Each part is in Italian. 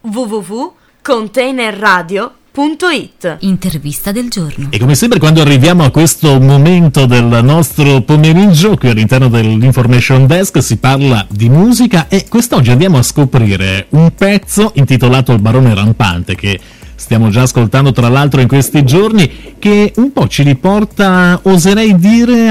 www.containerradio.it. Intervista del giorno. E come sempre quando arriviamo a questo momento del nostro pomeriggio qui all'interno dell'Information Desk si parla di musica e quest'oggi andiamo a scoprire un pezzo intitolato Il Barone Rampante che stiamo già ascoltando tra l'altro in questi giorni, che un po' ci riporta, oserei dire,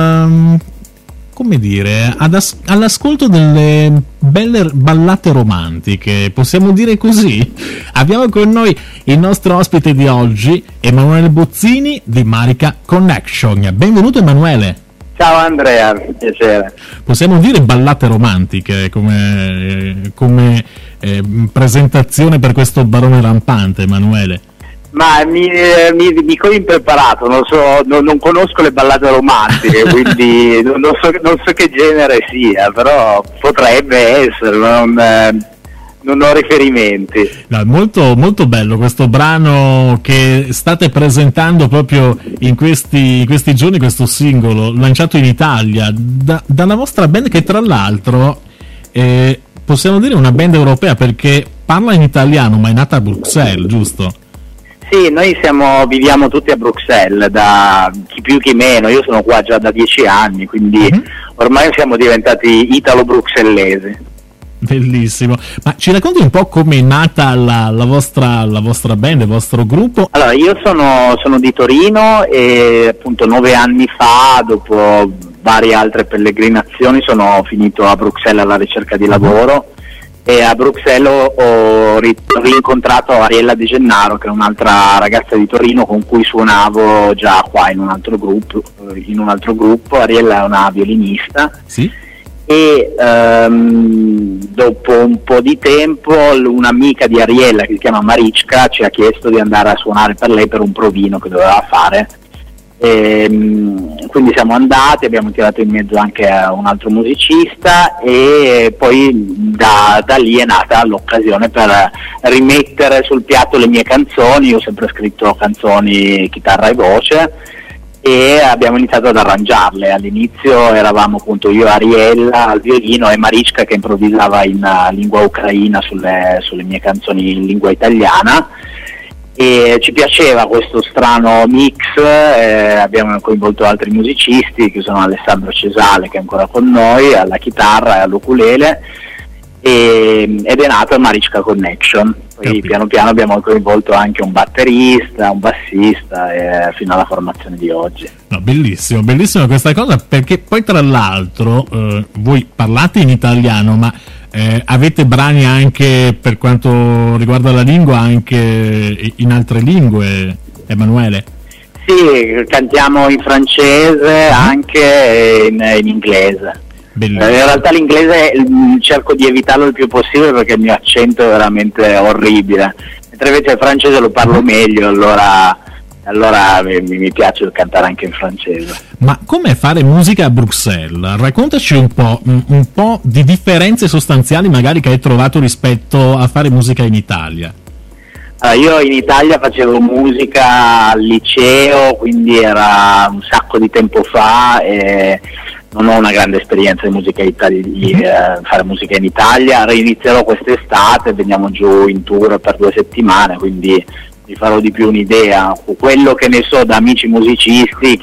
all'ascolto delle belle ballate romantiche, possiamo dire così? Abbiamo con noi il nostro ospite di oggi, Emanuele Bozzini di Marica Connection. Benvenuto Emanuele. Ciao Andrea, piacere. Possiamo dire ballate romantiche come presentazione per questo Barone Rampante, Emanuele? Ma mi cogli impreparato, non conosco le ballate romantiche, quindi non so che genere sia, però potrebbe essere, non ho riferimenti. No, molto, molto bello questo brano che state presentando proprio in questi giorni, questo singolo lanciato in Italia dalla vostra band, che tra l'altro possiamo dire una band europea perché parla in italiano ma è nata a Bruxelles, giusto? Sì, noi viviamo tutti a Bruxelles, da chi più chi meno. Io sono qua già da 10 anni, quindi ormai siamo diventati italo-bruxellesi. Bellissimo, ma ci racconti un po' come è nata la vostra band, il vostro gruppo? Allora, io sono di Torino e appunto 9 anni fa, dopo varie altre pellegrinazioni, sono finito a Bruxelles alla ricerca di lavoro e a Bruxelles ho rincontrato Ariella De Gennaro, che è un'altra ragazza di Torino con cui suonavo già qua in un altro gruppo. Ariella è una violinista. Sì. E dopo un po' di tempo un'amica di Ariella che si chiama Marichka ci ha chiesto di andare a suonare per lei per un provino che doveva fare, quindi siamo andati, abbiamo tirato in mezzo anche un altro musicista e poi da lì è nata l'occasione per rimettere sul piatto le mie canzoni. Io ho sempre scritto canzoni chitarra e voce e abbiamo iniziato ad arrangiarle. All'inizio eravamo appunto io e Ariella al violino e Marichka che improvvisava in lingua ucraina sulle mie canzoni in lingua italiana, e ci piaceva questo strano mix. Abbiamo coinvolto altri musicisti che sono Alessandro Cesale, che è ancora con noi, alla chitarra e all'ukulele, ed è nato il Marica Connection. Poi piano piano abbiamo coinvolto anche un batterista, un bassista, fino alla formazione di oggi. No, bellissimo, bellissima questa cosa, perché poi tra l'altro voi parlate in italiano, ma avete brani anche, per quanto riguarda la lingua, anche in altre lingue, Emanuele? Sì, cantiamo in francese, anche in inglese. In realtà l'inglese cerco di evitarlo il più possibile perché il mio accento è veramente orribile, mentre invece il francese lo parlo meglio, allora mi piace cantare anche in francese. Ma come fare musica a Bruxelles? Raccontaci un po' di differenze sostanziali magari che hai trovato rispetto a fare musica in Italia. Allora, io in Italia facevo musica al liceo, quindi era un sacco di tempo fa e non ho una grande esperienza di fare musica in Italia. Reinizierò quest'estate, veniamo giù in tour per 2 settimane, quindi mi farò di più un'idea. Quello che ne so da amici musicisti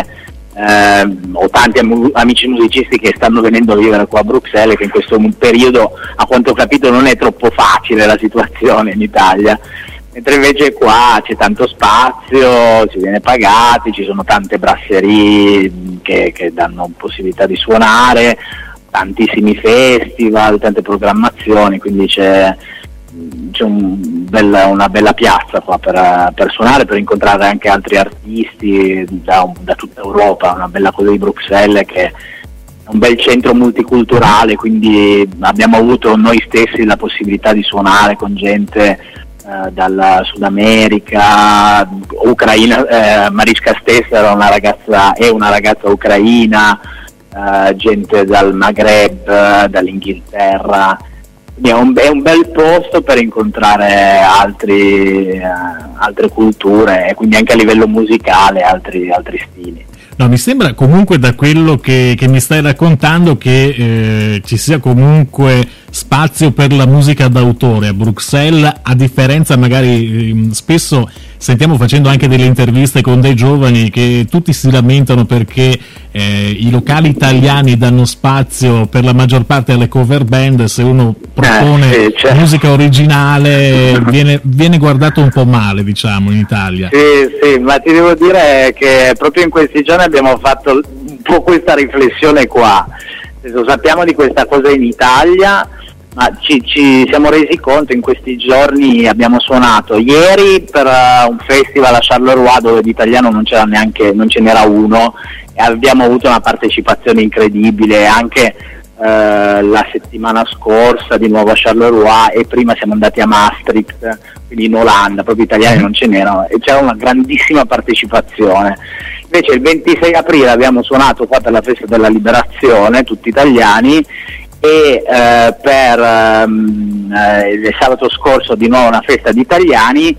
ho tanti amici musicisti che stanno venendo a vivere qua a Bruxelles, che in questo periodo, a quanto ho capito, non è troppo facile la situazione in Italia, mentre invece qua c'è tanto spazio, si viene pagati, ci sono tante brasserie che danno possibilità di suonare, tantissimi festival, tante programmazioni, quindi c'è una bella piazza qua per suonare, per incontrare anche altri artisti da tutta Europa. Una bella cosa di Bruxelles che è un bel centro multiculturale, quindi abbiamo avuto noi stessi la possibilità di suonare con gente dalla Sud America, Ucraina. Marichka stessa è una ragazza ucraina, gente dal Maghreb, dall'Inghilterra. Quindi è un bel posto per incontrare altre culture e quindi anche a livello musicale altri stili. No, mi sembra comunque da quello che mi stai raccontando che ci sia comunque spazio per la musica d'autore a Bruxelles, a differenza magari spesso sentiamo, facendo anche delle interviste con dei giovani, che tutti si lamentano perché i locali italiani danno spazio per la maggior parte alle cover band. Se uno propone musica originale viene guardato un po' male, diciamo, in Italia. Sì, ma ti devo dire che proprio in questi giorni abbiamo fatto un po' questa riflessione qua. Sappiamo di questa cosa in Italia, ma ci siamo resi conto in questi giorni. Abbiamo suonato ieri per un festival a Charleroi dove di italiano non ce n'era uno, e abbiamo avuto una partecipazione incredibile. Anche la settimana scorsa di nuovo a Charleroi, e prima siamo andati a Maastricht, quindi in Olanda, proprio italiani non ce n'erano, e c'era una grandissima partecipazione. Invece il 26 aprile abbiamo suonato qua per la festa della liberazione, tutti italiani, e per il sabato scorso di nuovo una festa di italiani.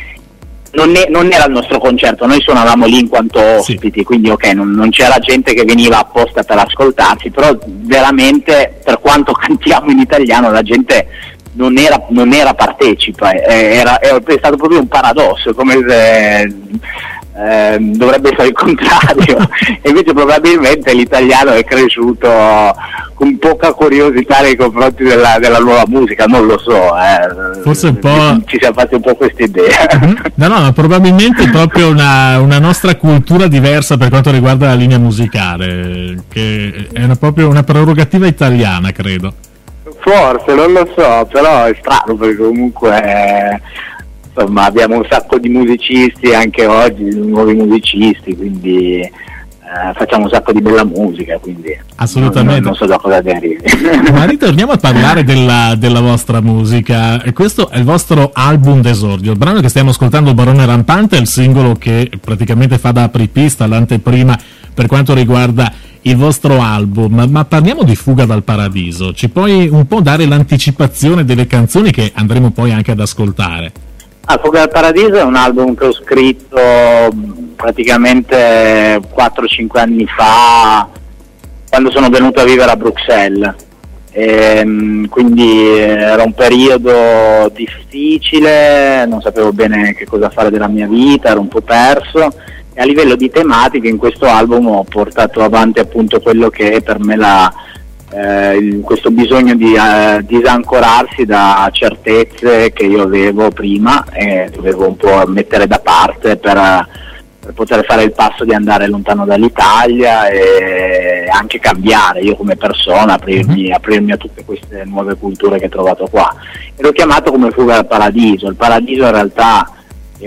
Non era il nostro concerto, noi suonavamo lì in quanto ospiti, quindi non c'era gente che veniva apposta per ascoltarci, però veramente, per quanto cantiamo in italiano, la gente non era partecipa, è stato proprio un paradosso, come se dovrebbe essere il contrario. E invece probabilmente l'italiano è cresciuto con poca curiosità nei confronti della nuova musica, non lo so, forse un po' ci siamo fatti un po' questa idea. No, ma probabilmente è proprio una nostra cultura diversa per quanto riguarda la linea musicale, che è proprio una prerogativa italiana, credo. Forse, non lo so, però è strano, perché comunque insomma abbiamo un sacco di musicisti anche oggi, nuovi musicisti, quindi facciamo un sacco di bella musica, quindi assolutamente non so da cosa derivi. Ma ritorniamo a parlare della vostra musica. E questo è il vostro album d'esordio. Il brano che stiamo ascoltando, Barone Rampante, è il singolo che praticamente fa da apripista, l'anteprima per quanto riguarda il vostro album. Ma parliamo di Fuga dal Paradiso. Ci puoi un po' dare l'anticipazione delle canzoni che andremo poi anche ad ascoltare? Fuga dal Paradiso è un album che ho scritto praticamente 4-5 anni fa, quando sono venuto a vivere a Bruxelles. Quindi era un periodo difficile, non sapevo bene che cosa fare della mia vita, ero un po' perso, e a livello di tematiche in questo album ho portato avanti appunto quello che è per me questo bisogno di disancorarsi da certezze che io avevo prima, e dovevo un po' mettere da parte per poter fare il passo di andare lontano dall'Italia e anche cambiare io come persona, aprirmi a tutte queste nuove culture che ho trovato qua. E l'ho chiamato come Fuga dal Paradiso. Il paradiso in realtà è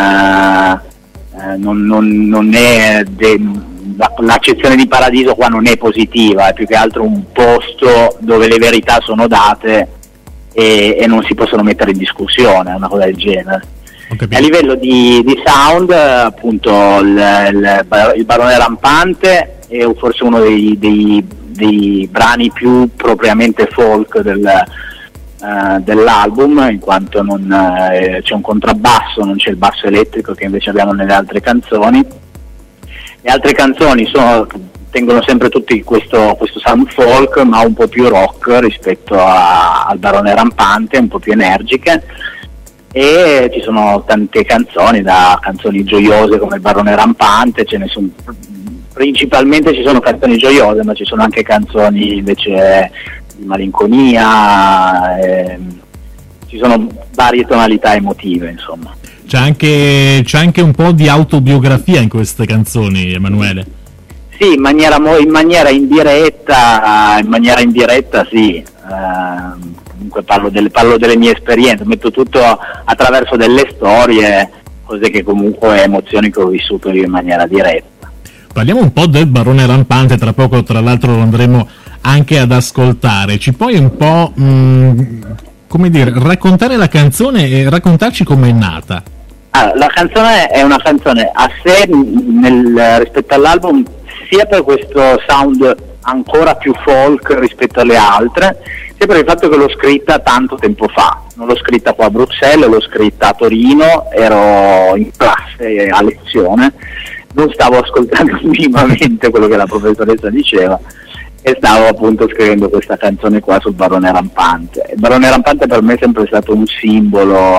non è l'accezione di paradiso qua non è positiva, è più che altro un posto dove le verità sono date e non si possono mettere in discussione, una cosa del genere. A livello di sound, appunto il Barone Rampante è forse uno dei brani più propriamente folk dell'album, in quanto c'è un contrabbasso, non c'è il basso elettrico che invece abbiamo nelle altre canzoni. Le altre canzoni tengono sempre tutti questo sound folk, ma un po' più rock rispetto al Barone Rampante, un po' più energiche, e ci sono tante canzoni, da canzoni gioiose come il Barone Rampante, principalmente ci sono canzoni gioiose, ma ci sono anche canzoni invece di malinconia, ci sono varie tonalità emotive, insomma. C'è anche un po' di autobiografia in queste canzoni, Emanuele. Sì, in maniera indiretta sì. Comunque parlo delle mie esperienze, metto tutto attraverso delle storie, cose che comunque emozioni che ho vissuto io in maniera diretta. Parliamo un po' del Barone Rampante, tra poco tra l'altro lo andremo anche ad ascoltare. Ci puoi un po' raccontare la canzone e raccontarci com'è nata? La canzone è una canzone a sé rispetto all'album, sia per questo sound ancora più folk rispetto alle altre, sia per il fatto che l'ho scritta tanto tempo fa. Non l'ho scritta qua a Bruxelles, l'ho scritta a Torino, ero in classe a lezione, non stavo ascoltando minimamente quello che la professoressa diceva, e stavo appunto scrivendo questa canzone qua sul Barone Rampante. Il Barone Rampante per me è sempre stato un simbolo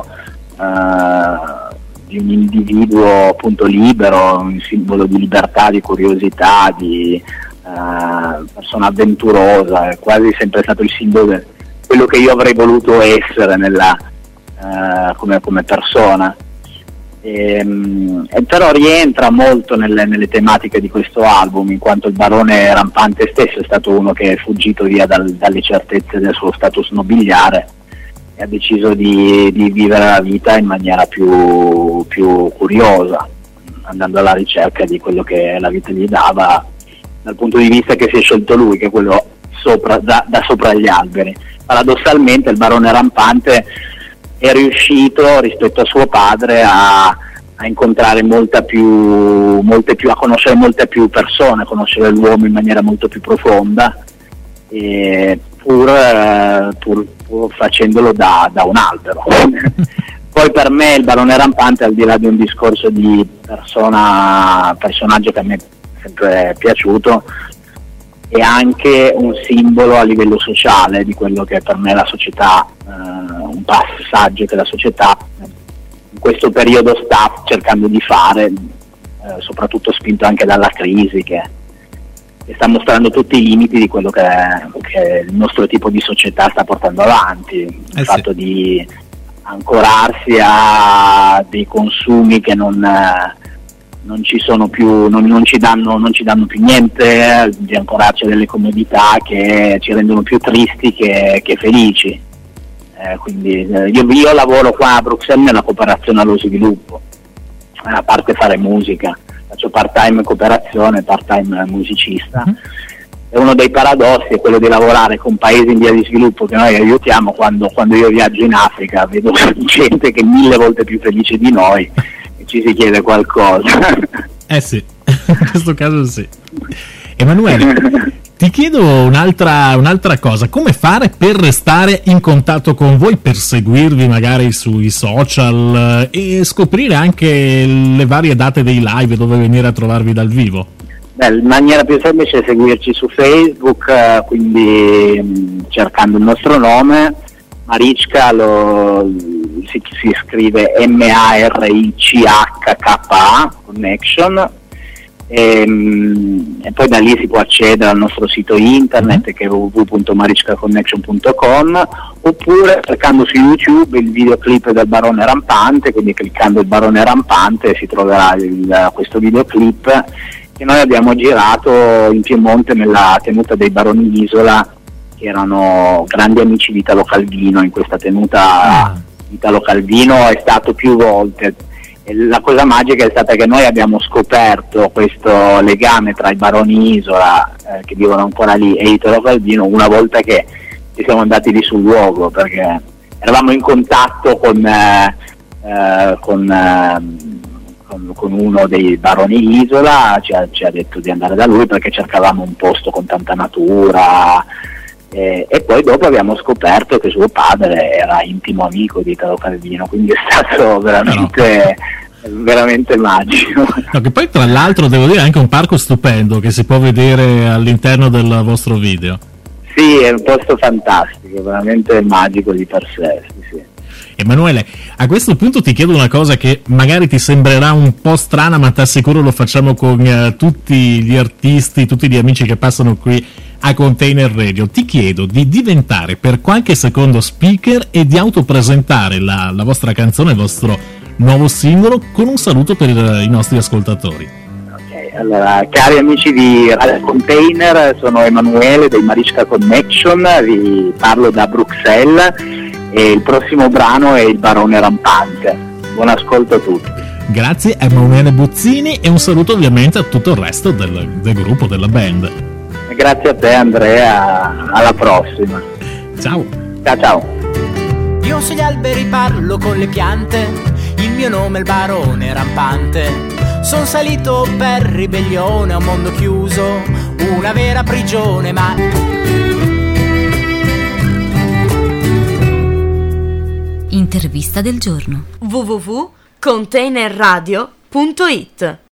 di un individuo appunto libero, un simbolo di libertà, di curiosità, di persona avventurosa, è quasi sempre stato il simbolo di quello che io avrei voluto essere come persona. E però rientra molto nelle tematiche di questo album, in quanto il Barone Rampante stesso è stato uno che è fuggito via dalle certezze del suo status nobiliare e ha deciso di vivere la vita in maniera più curiosa, andando alla ricerca di quello che la vita gli dava dal punto di vista che si è scelto lui, che è quello da sopra gli alberi. Paradossalmente il Barone Rampante è riuscito rispetto a suo padre a incontrare a conoscere molte più persone, a conoscere l'uomo in maniera molto più profonda, e pur facendolo da un albero. Poi per me il Barone Rampante, al di là di un discorso di personaggio che a me è sempre piaciuto, è anche un simbolo a livello sociale di quello che per me la società, un passaggio che la società in questo periodo sta cercando di fare, soprattutto spinto anche dalla crisi che sta mostrando tutti i limiti di quello che il nostro tipo di società sta portando avanti, il fatto di ancorarsi a dei consumi che non ci sono più, non ci danno più niente, di ancorarci a delle comodità che ci rendono più tristi che felici. Quindi io lavoro qua a Bruxelles nella cooperazione allo sviluppo, a parte fare musica, faccio part-time cooperazione, part-time musicista. E uno dei paradossi è quello di lavorare con paesi in via di sviluppo che noi aiutiamo. Quando io viaggio in Africa vedo gente che è 1000 volte più felice di noi, ci si chiede qualcosa. Sì, in questo caso sì. Emanuele, ti chiedo un'altra cosa: come fare per restare in contatto con voi, per seguirvi magari sui social e scoprire anche le varie date dei live dove venire a trovarvi dal vivo? La maniera più semplice è seguirci su Facebook, quindi cercando il nostro nome, Marichka si scrive MARICHKA Connection, e poi da lì si può accedere al nostro sito internet che è www.marichkaconnection.com, oppure cercando su YouTube il videoclip del Barone Rampante, quindi cliccando il Barone Rampante si troverà questo videoclip che noi abbiamo girato in Piemonte nella tenuta dei Baroni Isola, che erano grandi amici di Italo Calvino. In questa tenuta Italo Calvino è stato più volte, e la cosa magica è stata che noi abbiamo scoperto questo legame tra i Baroni Isola che vivono ancora lì e Italo Calvino una volta che ci siamo andati lì sul luogo, perché eravamo in contatto con uno dei Baroni Isola, ci ha detto di andare da lui perché cercavamo un posto con tanta natura, e poi dopo abbiamo scoperto che suo padre era intimo amico di Italo Calvino, quindi è stato veramente magico. No, che poi tra l'altro devo dire anche un parco stupendo che si può vedere all'interno del vostro video. Sì, è un posto fantastico, veramente magico di per sé, sì. Emanuele, a questo punto ti chiedo una cosa che magari ti sembrerà un po' strana, ma ti assicuro lo facciamo con tutti gli artisti, tutti gli amici che passano qui a Container Radio. Ti chiedo di diventare per qualche secondo speaker e di autopresentare la vostra canzone, il vostro nuovo singolo, con un saluto per i nostri ascoltatori. Allora, cari amici di Radio Container, sono Emanuele dei Marichka Connection, vi parlo da Bruxelles e il prossimo brano è il Barone Rampante. Buon ascolto a tutti. Grazie a Emanuele Buzzini e un saluto ovviamente a tutto il resto del gruppo, della band. Grazie a te Andrea, alla prossima. Ciao. Ciao. Io sugli alberi parlo con le piante, il mio nome è il Barone Rampante. Son salito per ribellione a un mondo chiuso, una vera prigione, ma Intervista del giorno. www.containerradio.it